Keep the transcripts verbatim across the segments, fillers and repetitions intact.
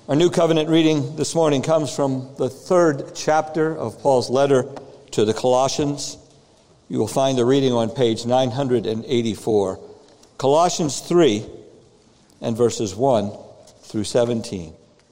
Our New Covenant reading this morning comes from the third chapter of Paul's letter to the Colossians. You will find the reading on page nine eighty-four. Colossians three and verses one through seventeen.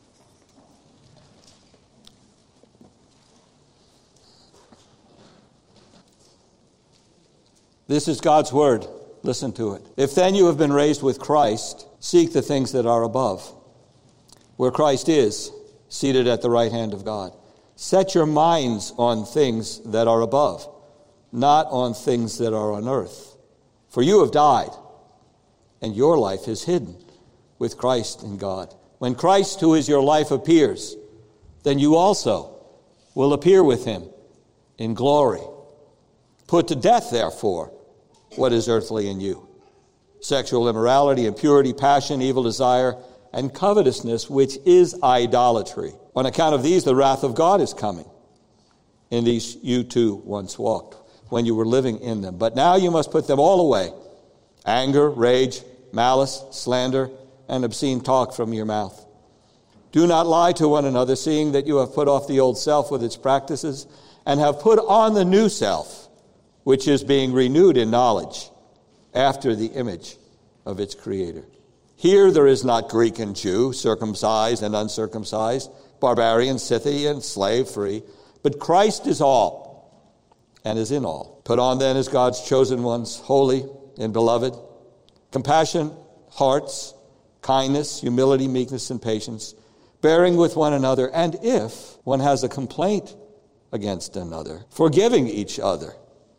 This is God's word. Listen to it. If then you have been raised with Christ, seek the things that are above, where Christ is, seated at the right hand of God. Set your minds on things that are above, not on things that are on earth. For you have died, and your life is hidden with Christ in God. When Christ, who is your life, appears, then you also will appear with him in glory. Put to death, therefore, what is earthly in you: sexual immorality, impurity, passion, evil desire, and covetousness, which is idolatry. On account of these, the wrath of God is coming. In these you too once walked, when you were living in them. But now you must put them all away: anger, rage, malice, slander, and obscene talk from your mouth. Do not lie to one another, seeing that you have put off the old self with its practices, and have put on the new self, which is being renewed in knowledge, after the image of its creator. Here there is not Greek and Jew, circumcised and uncircumcised, barbarian, Scythian, slave free, but Christ is all and is in all. Put on then as God's chosen ones, holy and beloved, compassion, hearts, kindness, humility, meekness, and patience, bearing with one another, and if one has a complaint against another, forgiving each other.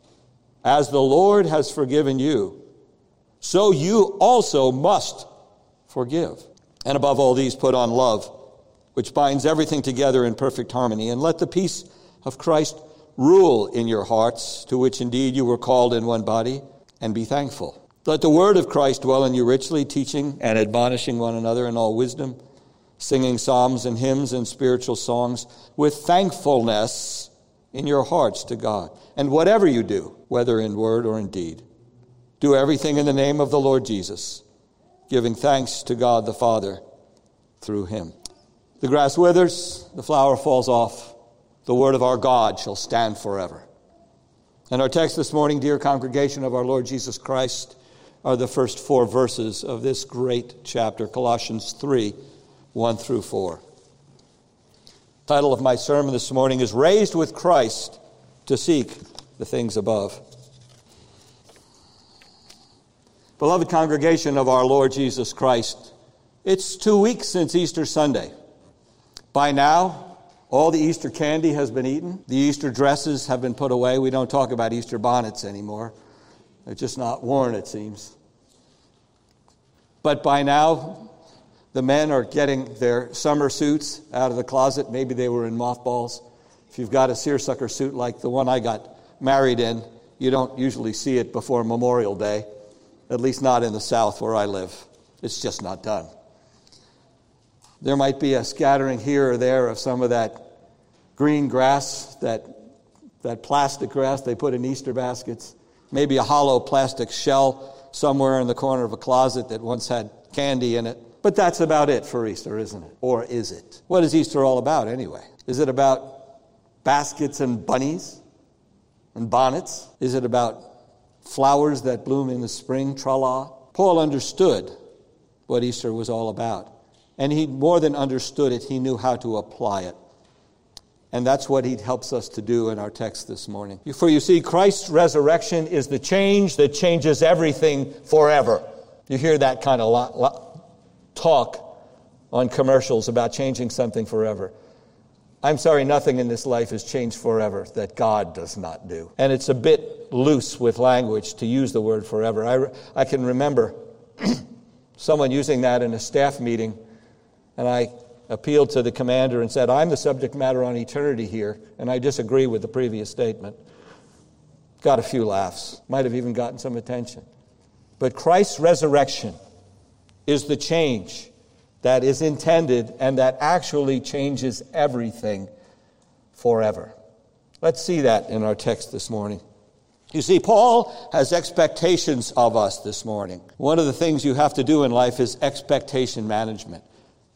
As the Lord has forgiven you, so you also must forgive. And above all these, put on love, which binds everything together in perfect harmony. And let the peace of Christ rule in your hearts, to which indeed you were called in one body, and be thankful. Let the word of Christ dwell in you richly, teaching and admonishing one another in all wisdom, singing psalms and hymns and spiritual songs with thankfulness in your hearts to God. And whatever you do, whether in word or in deed, do everything in the name of the Lord Jesus, giving thanks to God the Father through him. The grass withers, the flower falls off. The word of our God shall stand forever. And our text this morning, dear congregation of our Lord Jesus Christ, are the first four verses of this great chapter, Colossians three, one through four. The title of my sermon this morning is Raised with Christ to Seek the Things Above. Beloved congregation of our Lord Jesus Christ, it's two weeks since Easter Sunday. By now, all the Easter candy has been eaten. The Easter dresses have been put away. We don't talk about Easter bonnets anymore. They're just not worn, it seems. But by now, the men are getting their summer suits out of the closet. Maybe they were in mothballs. If you've got a seersucker suit like the one I got married in, you don't usually see it before Memorial Day. At least not in the South where I live. It's just not done. There might be a scattering here or there of some of that green grass, that, that plastic grass they put in Easter baskets. Maybe a hollow plastic shell somewhere in the corner of a closet that once had candy in it. But that's about it for Easter, isn't it? Or is it? What is Easter all about anyway? Is it about baskets and bunnies and bonnets? Is it about flowers that bloom in the spring, tra-la? Paul understood what Easter was all about. And he more than understood it, he knew how to apply it. And that's what he helps us to do in our text this morning. For you see, Christ's resurrection is the change that changes everything forever. You hear that kind of lo- lo- talk on commercials about changing something forever. I'm sorry, nothing in this life is changed forever that God does not do. And it's a bit loose with language to use the word forever. I, I can remember someone using that in a staff meeting, and I appealed to the commander and said, I'm the subject matter on eternity here, and I disagree with the previous statement. Got a few laughs, might have even gotten some attention. But Christ's resurrection is the change that is intended and that actually changes everything forever. Let's see that in our text this morning. You see, Paul has expectations of us this morning. One of the things you have to do in life is expectation management.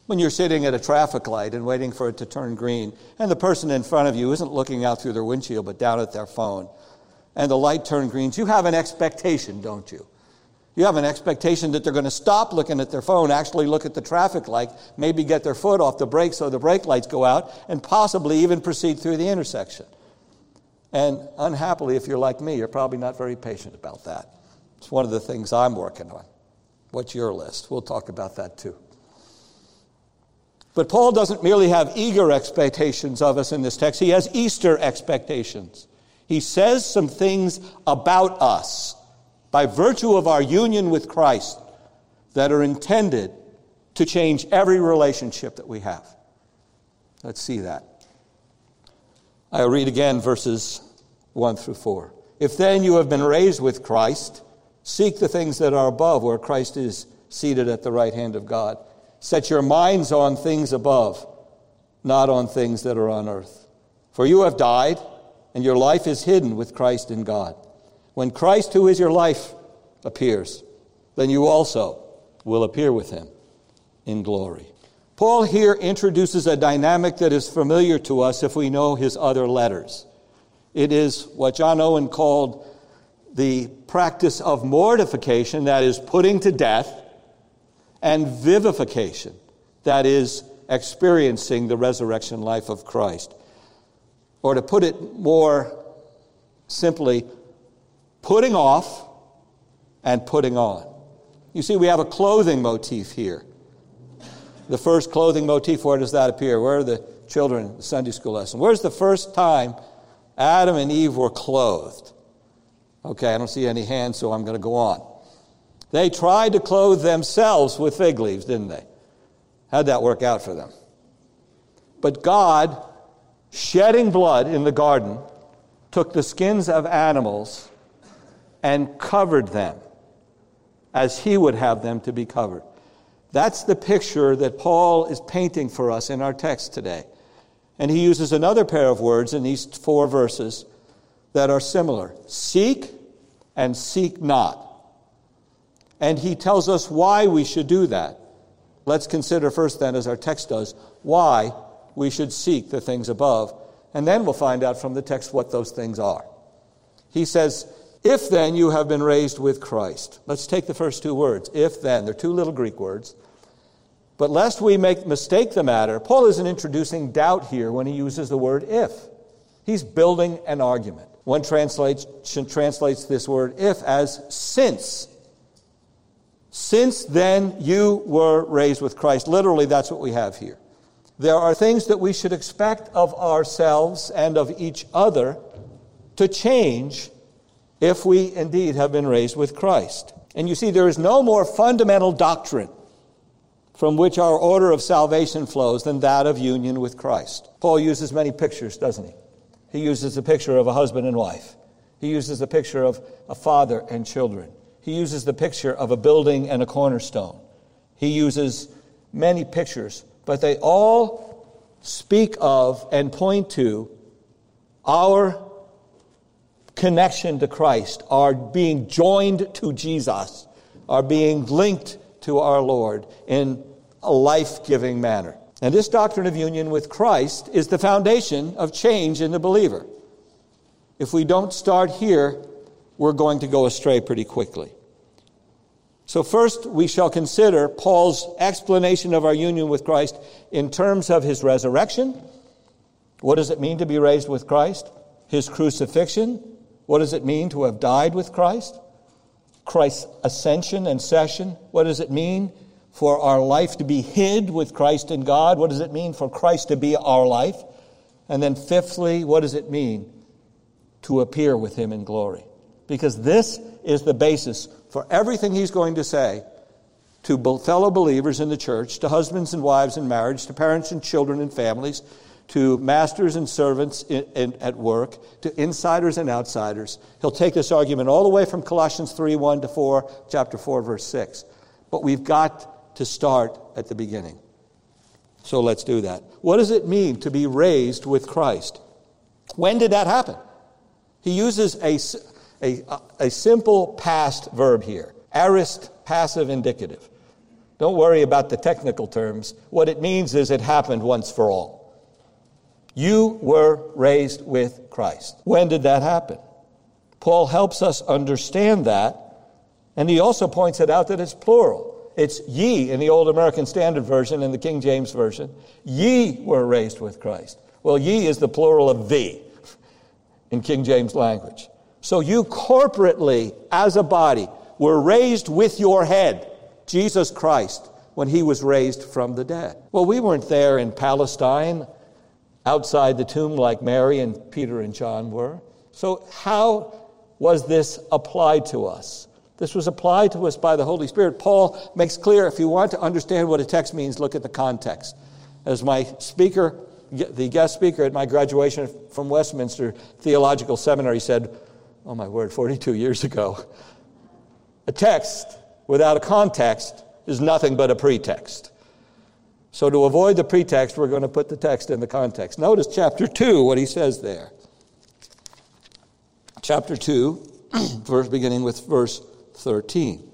When you're sitting at a traffic light and waiting for it to turn green, and the person in front of you isn't looking out through their windshield but down at their phone, and the light turned green, you have an expectation, don't you? You have an expectation that they're going to stop looking at their phone, actually look at the traffic light, maybe get their foot off the brake so the brake lights go out, and possibly even proceed through the intersection. And unhappily, if you're like me, you're probably not very patient about that. It's one of the things I'm working on. What's your list? We'll talk about that too. But Paul doesn't merely have eager expectations of us in this text. He has Easter expectations. He says some things about us by virtue of our union with Christ that are intended to change every relationship that we have. Let's see that. I'll read again verses one through four. If then you have been raised with Christ, seek the things that are above, where Christ is seated at the right hand of God. Set your minds on things above, not on things that are on earth. For you have died, and your life is hidden with Christ in God. When Christ, who is your life, appears, then you also will appear with him in glory. Paul here introduces a dynamic that is familiar to us if we know his other letters. It is what John Owen called the practice of mortification, that is putting to death, and vivification, that is experiencing the resurrection life of Christ. Or to put it more simply, putting off and putting on. You see, we have a clothing motif here. The first clothing motif, where does that appear? Where are the children in the Sunday school lesson? Where's the first time Adam and Eve were clothed? Okay, I don't see any hands, so I'm going to go on. They tried to clothe themselves with fig leaves, didn't they? How'd that work out for them? But God, shedding blood in the garden, took the skins of animals and covered them as he would have them to be covered. That's the picture that Paul is painting for us in our text today. And he uses another pair of words in these four verses that are similar. Seek and seek not. And he tells us why we should do that. Let's consider first then, as our text does, why we should seek the things above. And then we'll find out from the text what those things are. He says, if then you have been raised with Christ. Let's take the first two words. If then. They're two little Greek words. But lest we make mistake the matter, Paul isn't introducing doubt here when he uses the word if. He's building an argument. One translation translates this word if as since. Since then you were raised with Christ. Literally, that's what we have here. There are things that we should expect of ourselves and of each other to change if we indeed have been raised with Christ. And you see, there is no more fundamental doctrine from which our order of salvation flows than that of union with Christ. Paul uses many pictures, doesn't he? He uses the picture of a husband and wife. He uses the picture of a father and children. He uses the picture of a building and a cornerstone. He uses many pictures, but they all speak of and point to our connection to Christ, our being joined to Jesus, our being linked to our Lord in a life-giving manner. And this doctrine of union with Christ is the foundation of change in the believer. If we don't start here, we're going to go astray pretty quickly. So first, we shall consider Paul's explanation of our union with Christ in terms of his resurrection. What does it mean to be raised with Christ? His crucifixion. What does it mean to have died with Christ? Christ's ascension and session. What does it mean for our life to be hid with Christ in God? What does it mean for Christ to be our life? And then fifthly, what does it mean to appear with him in glory? Because this is the basis for everything he's going to say to fellow believers in the church, to husbands and wives in marriage, to parents and children and families, to masters and servants in, in, at work, to insiders and outsiders. He'll take this argument all the way from Colossians three, one to four, chapter four, verse six. But we've got to start at the beginning. So let's do that. What does it mean to be raised with Christ? When did that happen? He uses a, a, a simple past verb here, aorist passive indicative. Don't worry about the technical terms. What it means is it happened once for all. You were raised with Christ. When did that happen? Paul helps us understand that, and he also points it out that it's plural. It's ye in the Old American Standard Version and the King James Version. Ye were raised with Christ. Well, ye is the plural of thee in King James language. So you corporately, as a body, were raised with your head, Jesus Christ, when he was raised from the dead. Well, we weren't there in Palestine, outside the tomb like Mary and Peter and John were. So how was this applied to us? This was applied to us by the Holy Spirit. Paul makes clear, if you want to understand what a text means, look at the context. As my speaker, the guest speaker at my graduation from Westminster Theological Seminary said, oh my word, forty-two years ago, a text without a context is nothing but a pretext. So to avoid the pretext, we're going to put the text in the context. Notice chapter two, what he says there. Chapter two, verse beginning with verse thirteen.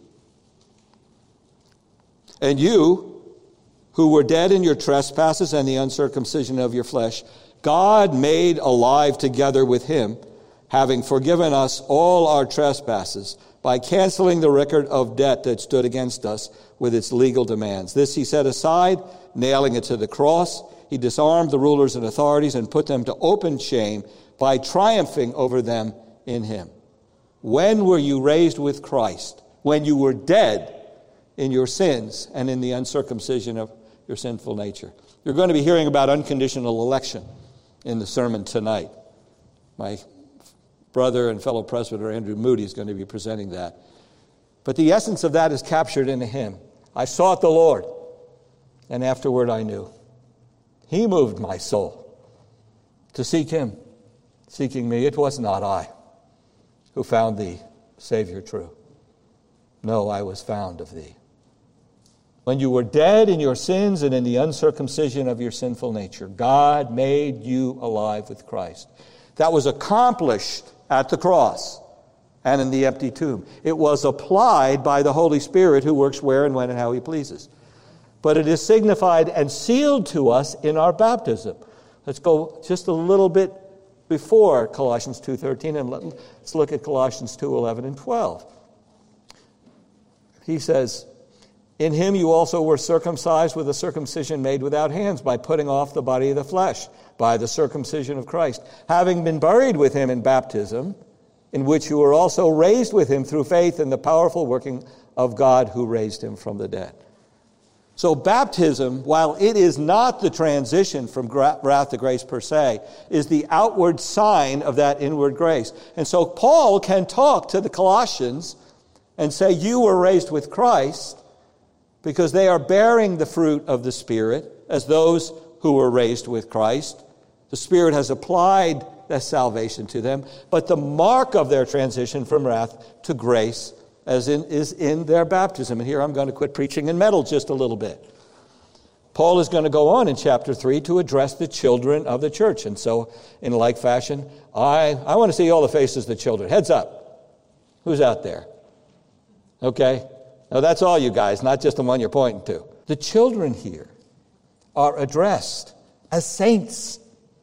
And you, who were dead in your trespasses and the uncircumcision of your flesh, God made alive together with him, having forgiven us all our trespasses, by canceling the record of debt that stood against us with its legal demands. This he set aside, nailing it to the cross. He disarmed the rulers and authorities and put them to open shame by triumphing over them in him. When were you raised with Christ? When you were dead in your sins and in the uncircumcision of your sinful nature. You're going to be hearing about unconditional election in the sermon tonight. My brother and fellow presbyter Andrew Moody is going to be presenting that. But the essence of that is captured in a hymn. I sought the Lord, and afterward I knew. He moved my soul to seek him. Seeking me, it was not I who found thee, Savior true. No, I was found of thee. When you were dead in your sins and in the uncircumcision of your sinful nature, God made you alive with Christ. That was accomplished at the cross and in the empty tomb. It was applied by the Holy Spirit who works where and when and how he pleases. But it is signified and sealed to us in our baptism. Let's go just a little bit before Colossians two thirteen and let's look at Colossians two eleven and twelve. He says, in him you also were circumcised with a circumcision made without hands, by putting off the body of the flesh, by the circumcision of Christ, having been buried with him in baptism, in which you were also raised with him through faith in the powerful working of God who raised him from the dead. So baptism, while it is not the transition from wrath to grace per se, is the outward sign of that inward grace. And so Paul can talk to the Colossians and say, you were raised with Christ, because they are bearing the fruit of the Spirit as those who were raised with Christ. The Spirit has applied that salvation to them, but the mark of their transition from wrath to grace as in, is in their baptism. And here I'm going to quit preaching and meddle just a little bit. Paul is going to go on in chapter three to address the children of the church. And so, in like fashion, I, I want to see all the faces of the children. Heads up. Who's out there? Okay. Now, that's all you guys, not just the one you're pointing to. The children here are addressed as saints.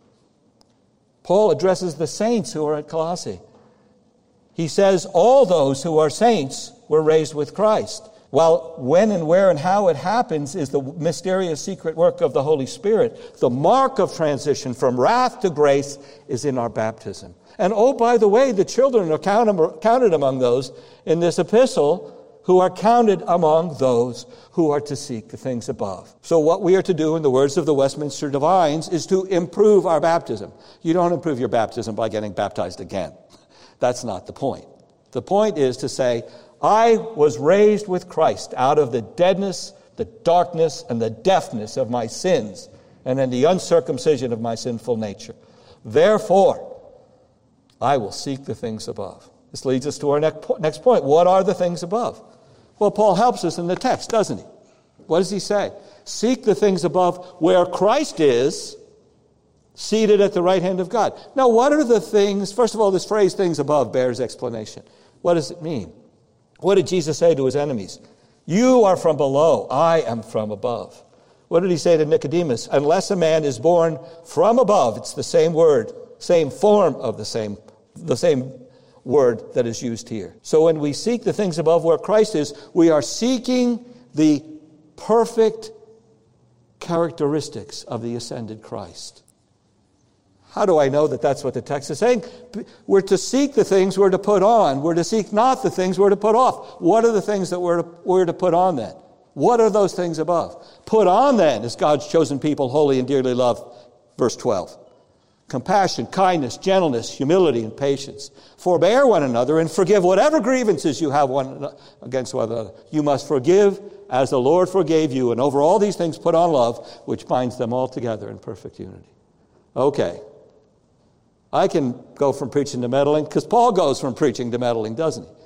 Paul addresses the saints who are at Colossae. He says all those who are saints were raised with Christ. While when and where and how it happens is the mysterious secret work of the Holy Spirit, the mark of transition from wrath to grace is in our baptism. And oh, by the way, the children are counted among those in this epistle who are counted among those who are to seek the things above. So what we are to do, in the words of the Westminster Divines, is to improve our baptism. You don't improve your baptism by getting baptized again. That's not the point. The point is to say, I was raised with Christ out of the deadness, the darkness, and the deafness of my sins, and in the uncircumcision of my sinful nature. Therefore, I will seek the things above. This leads us to our next point. What are the things above? Well, Paul helps us in the text, doesn't he? What does he say? Seek the things above where Christ is, seated at the right hand of God. Now, what are the things? First of all, this phrase, things above, bears explanation. What does it mean? What did Jesus say to his enemies? You are from below. I am from above. What did he say to Nicodemus? Unless a man is born from above, it's the same word, same form of the same, the same word that is used here. So when we seek the things above where Christ is, we are seeking the perfect characteristics of the ascended Christ. How do I know that that's what the text is saying? We're to seek the things we're to put on. We're to seek not the things we're to put off. What are the things that we're to, we're to put on then? What are those things above? Put on then, as God's chosen people, holy and dearly loved, verse twelve. Compassion, kindness, gentleness, humility, and patience. Forbear one another and forgive whatever grievances you have one against one another. You must forgive as the Lord forgave you. And over all these things put on love, which binds them all together in perfect unity. Okay. I can go from preaching to meddling, because Paul goes from preaching to meddling, doesn't he?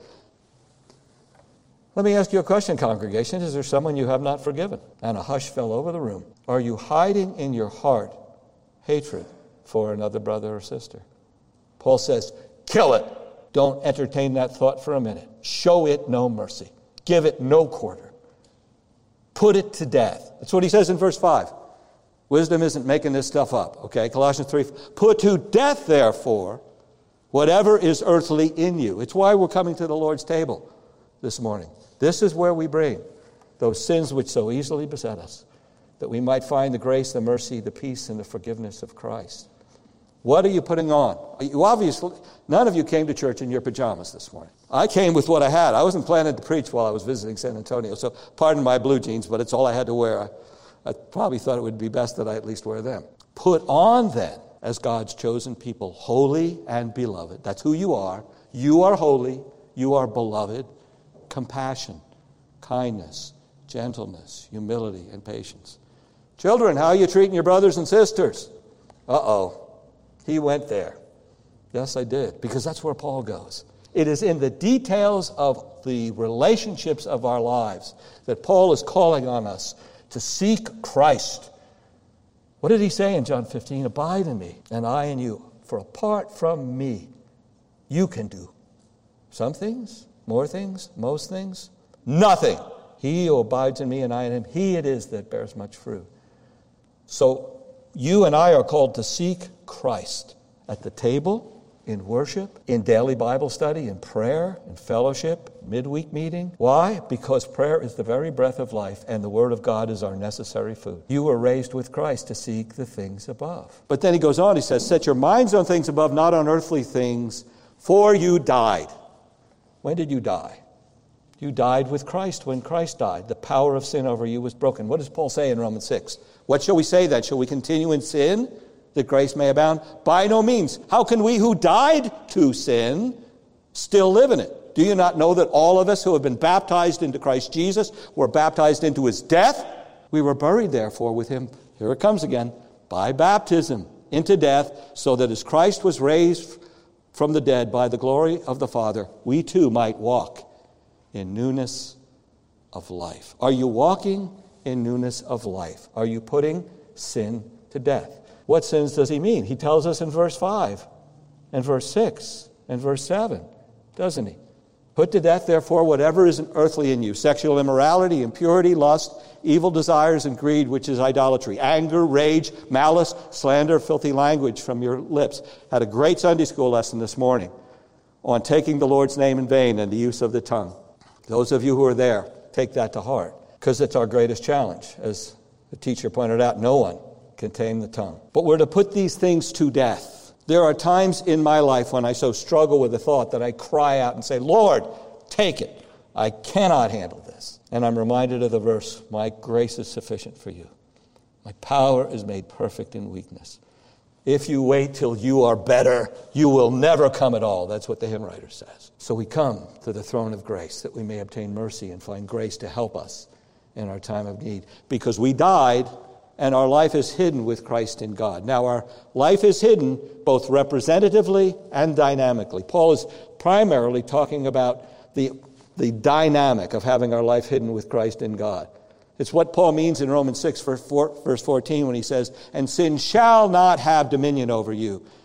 Let me ask you a question, congregation. Is there someone you have not forgiven? And a hush fell over the room. Are you hiding in your heart hatred for another brother or sister? Paul says, kill it. Don't entertain that thought for a minute. Show it no mercy. Give it no quarter. Put it to death. That's what he says in verse five. Wisdom isn't making this stuff up, okay? Colossians three, put to death, therefore, whatever is earthly in you. It's why we're coming to the Lord's table this morning. This is where we bring those sins which so easily beset us, that we might find the grace, the mercy, the peace, and the forgiveness of Christ. What are you putting on? You obviously, none of you came to church in your pajamas this morning. I came with what I had. I wasn't planning to preach while I was visiting San Antonio, so pardon my blue jeans, but it's all I had to wear. I, I probably thought it would be best that I at least wear them. Put on then, as God's chosen people, holy and beloved. That's who you are. You are holy. You are beloved. Compassion, kindness, gentleness, humility, and patience. Children, how are you treating your brothers and sisters? Uh-oh. He went there. Yes, I did, because that's where Paul goes. It is in the details of the relationships of our lives that Paul is calling on us to seek Christ. What did he say in John fifteen? Abide in me, and I in you. For apart from me, you can do some things, more things, most things, nothing. He who abides in me and I in him, he it is that bears much fruit. So you and I are called to seek Christ at the table, in worship, in daily Bible study, in prayer, in fellowship, midweek meeting. Why? Because prayer is the very breath of life, and the Word of God is our necessary food. You were raised with Christ to seek the things above. But then he goes on, he says, set your minds on things above, not on earthly things, for you died. When did you die? You died with Christ when Christ died. The power of sin over you was broken. What does Paul say in Romans six? What shall we say then? Shall we continue in sin, that grace may abound? By no means. How can we who died to sin still live in it? Do you not know that all of us who have been baptized into Christ Jesus were baptized into his death? We were buried, therefore, with him, here it comes again, by baptism into death, so that as Christ was raised from the dead by the glory of the Father, we too might walk in newness of life. Are you walking in newness of life? Are you putting sin to death? What sins does he mean? He tells us in verse five and verse six and verse seven, doesn't he? Put to death, therefore, whatever is earthly in you, sexual immorality, impurity, lust, evil desires, and greed, which is idolatry, anger, rage, malice, slander, filthy language from your lips. Had a great Sunday school lesson this morning on taking the Lord's name in vain and the use of the tongue. Those of you who are there, take that to heart, because it's our greatest challenge. As the teacher pointed out, no one can tame the tongue. But we're to put these things to death. There are times in my life when I so struggle with the thought that I cry out and say, Lord, take it. I cannot handle this. And I'm reminded of the verse, my grace is sufficient for you. My power is made perfect in weakness. If you wait till you are better, you will never come at all. That's what the hymn writer says. So we come to the throne of grace that we may obtain mercy and find grace to help us in our time of need. Because we died and our life is hidden with Christ in God. Now our life is hidden both representatively and dynamically. Paul is primarily talking about the, the dynamic of having our life hidden with Christ in God. It's what Paul means in Romans six, verse fourteen, when he says, and sin shall not have dominion over you,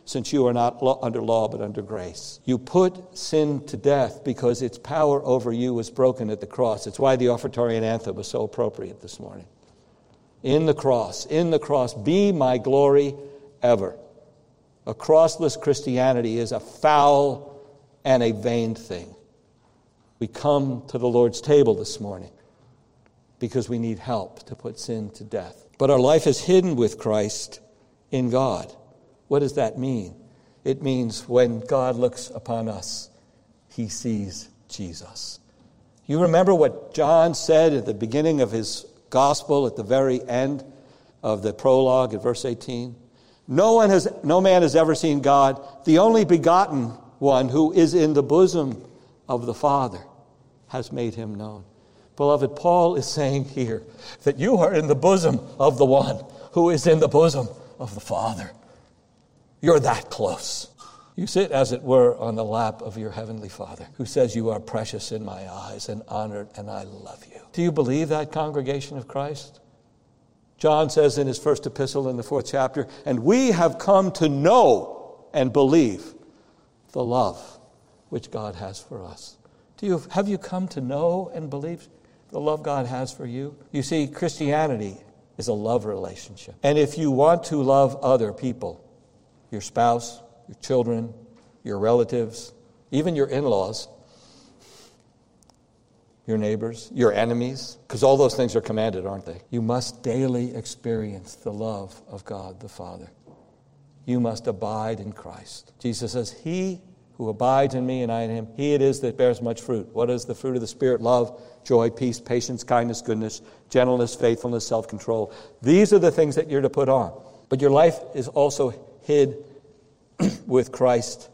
since you are not law, under law but under grace. You put sin to death because its power over you was broken at the cross. It's why the offertorian anthem was so appropriate this morning. In the cross, in the cross, be my glory ever. A crossless Christianity is a foul and a vain thing. We come to the Lord's table this morning because we need help to put sin to death. But our life is hidden with Christ in God. What does that mean? It means when God looks upon us, he sees Jesus. You remember what John said at the beginning of his gospel, at the very end of the prologue at verse eighteen? No one has, no man has ever seen God, the only begotten one who is in the bosom of the Father has made him known. Beloved, Paul is saying here that you are in the bosom of the one who is in the bosom of the Father. You're that close. You sit, as it were, on the lap of your heavenly Father, who says, you are precious in my eyes and honored, and I love you. Do you believe that, congregation of Christ? John says in his first epistle in the fourth chapter, and we have come to know and believe the love which God has for us. Do you, have you come to know and believe the love God has for you? You see, Christianity is a love relationship. And if you want to love other people, your spouse, your children, your relatives, even your in-laws, your neighbors, your enemies, because all those things are commanded, aren't they? You must daily experience the love of God the Father. You must abide in Christ. Jesus says, he who abides in me and I in him, he it is that bears much fruit. What is the fruit of the Spirit? Love, joy, peace, patience, kindness, goodness, gentleness, faithfulness, self-control. These are the things that you're to put on. But your life is also hid with Christ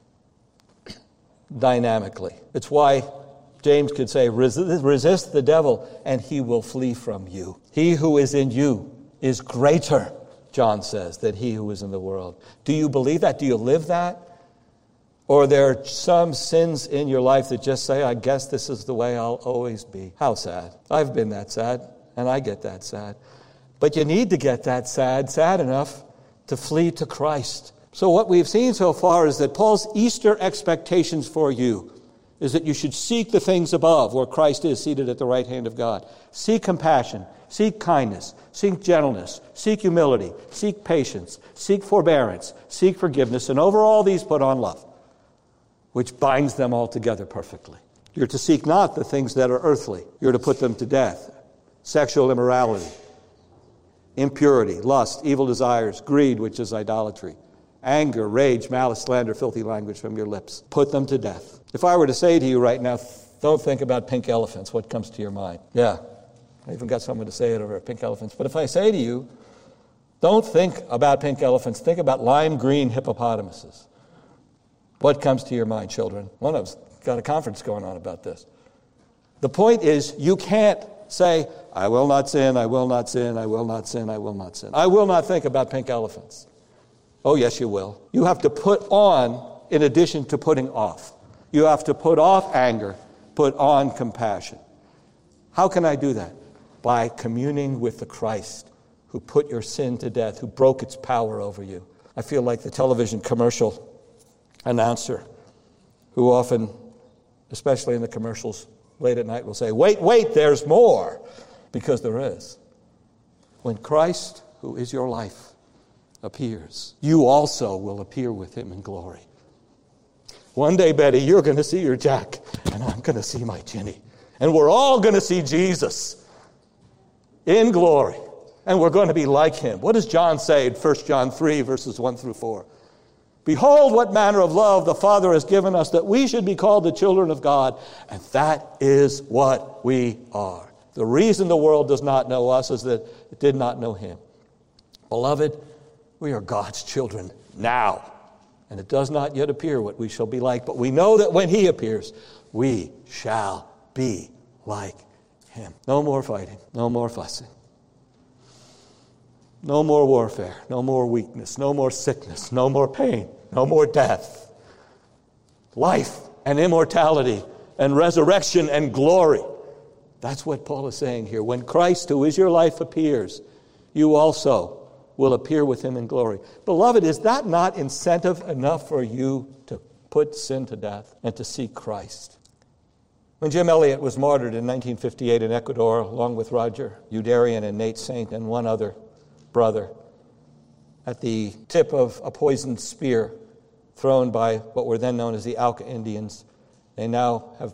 dynamically. It's why James could say, resist the devil and he will flee from you. He who is in you is greater, John says, than he who is in the world. Do you believe that? Do you live that? Or there are some sins in your life that just say, I guess this is the way I'll always be. How sad. I've been that sad, and I get that sad. But you need to get that sad, sad enough to flee to Christ. So what we've seen so far is that Paul's Easter expectations for you is that you should seek the things above, where Christ is seated at the right hand of God. Seek compassion, seek kindness, seek gentleness, seek humility, seek patience, seek forbearance, seek forgiveness, and over all these put on love, which binds them all together perfectly. You're to seek not the things that are earthly. You're to put them to death. Sexual immorality, impurity, lust, evil desires, greed, which is idolatry, anger, rage, malice, slander, filthy language from your lips. Put them to death. If I were to say to you right now, don't think about pink elephants, what comes to your mind? Yeah, I even got someone to say it over pink elephants. But if I say to you, don't think about pink elephants, think about lime green hippopotamuses. What comes to your mind, children? One of us got a conference going on about this. The point is, you can't say, I will not sin, I will not sin, I will not sin, I will not sin. I will not think about pink elephants. Oh, yes, you will. You have to put on in addition to putting off. You have to put off anger, put on compassion. How can I do that? By communing with the Christ who put your sin to death, who broke its power over you. I feel like the television commercial announcer who often, especially in the commercials late at night, will say, wait, wait, there's more, because there is. When Christ, who is your life, appears, you also will appear with him in glory. One day, Betty, you're going to see your Jack, and I'm going to see my Ginny. And we're all going to see Jesus in glory. And we're going to be like him. What does John say in First John three, verses one through four? Behold, what manner of love the Father has given us, that we should be called the children of God. And that is what we are. The reason the world does not know us is that it did not know him. Beloved, we are God's children now. And it does not yet appear what we shall be like, but we know that when he appears, we shall be like him. No more fighting, no more fussing. No more warfare, no more weakness, no more sickness, no more pain, no more death. Life and immortality and resurrection and glory. That's what Paul is saying here. When Christ, who is your life, appears, you also will appear with him in glory. Beloved, is that not incentive enough for you to put sin to death and to seek Christ? When Jim Elliot was martyred in nineteen fifty-eight in Ecuador, along with Roger Youderian and Nate Saint and one other brother, at the tip of a poisoned spear thrown by what were then known as the Auca Indians, they now have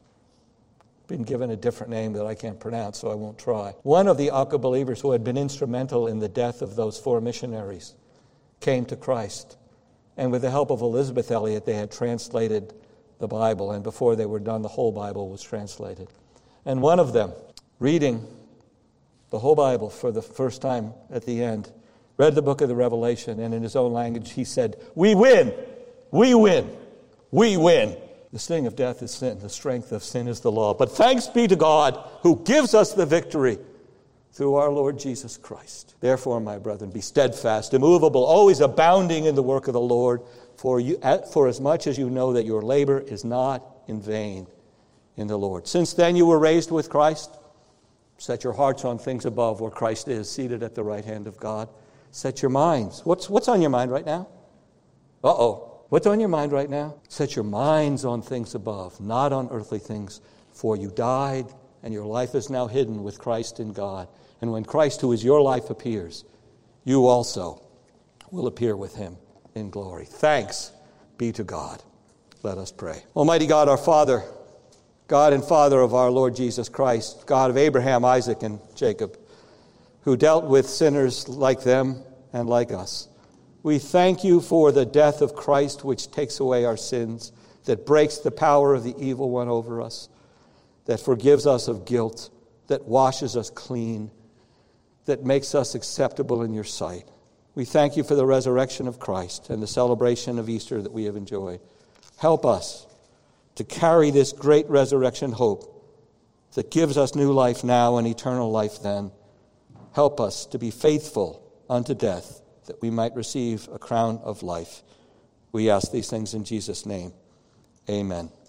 been given a different name that I can't pronounce, so I won't try. One of the Auca believers who had been instrumental in the death of those four missionaries came to Christ. And with the help of Elizabeth Elliot, they had translated the Bible. And before they were done, the whole Bible was translated. And one of them, reading the whole Bible for the first time at the end, read the book of the Revelation, and in his own language he said, "We win! We win! We win!" The sting of death is sin. The strength of sin is the law. But thanks be to God who gives us the victory through our Lord Jesus Christ. Therefore, my brethren, be steadfast, immovable, always abounding in the work of the Lord, for you, for as much as you know that your labor is not in vain in the Lord. Since then you were raised with Christ. Set your hearts on things above, where Christ is, seated at the right hand of God. Set your minds. What's, what's on your mind right now? Uh-oh. What's on your mind right now? Set your minds on things above, not on earthly things. For you died, and your life is now hidden with Christ in God. And when Christ, who is your life, appears, you also will appear with him in glory. Thanks be to God. Let us pray. Almighty God, our Father, God and Father of our Lord Jesus Christ, God of Abraham, Isaac, and Jacob, who dealt with sinners like them and like us, we thank you for the death of Christ, which takes away our sins, that breaks the power of the evil one over us, that forgives us of guilt, that washes us clean, that makes us acceptable in your sight. We thank you for the resurrection of Christ and the celebration of Easter that we have enjoyed. Help us to carry this great resurrection hope that gives us new life now and eternal life then. Help us to be faithful unto death, that we might receive a crown of life. We ask these things in Jesus' name. Amen.